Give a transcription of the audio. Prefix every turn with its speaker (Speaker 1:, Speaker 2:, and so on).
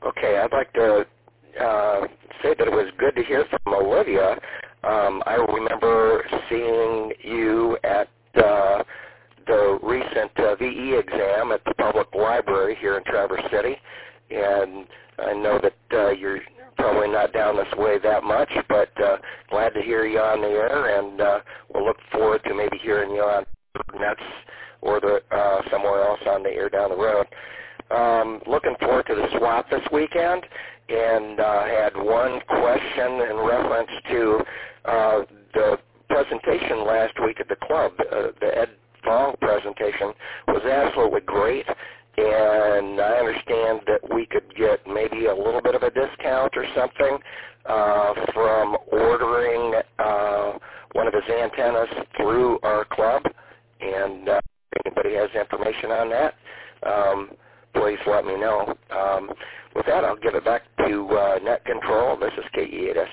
Speaker 1: Okay, I'd like to say that it was good to hear from Olivia. I remember seeing you at the recent VE exam at the public library here in Traverse City, and I know that you're probably not down this way that much, but glad to hear you on the air, and we'll look forward to maybe hearing you on Nets or somewhere else on the air down the road. Looking forward to the swap this weekend, and had one question in reference to the presentation last week at the club. The Ed Fong presentation was absolutely great, and I understand that we could get maybe a little bit of a discount or something from ordering one of his antennas through our club, and if anybody has information on that, please let me know. With that, I'll give it back to Net Control. This is KE8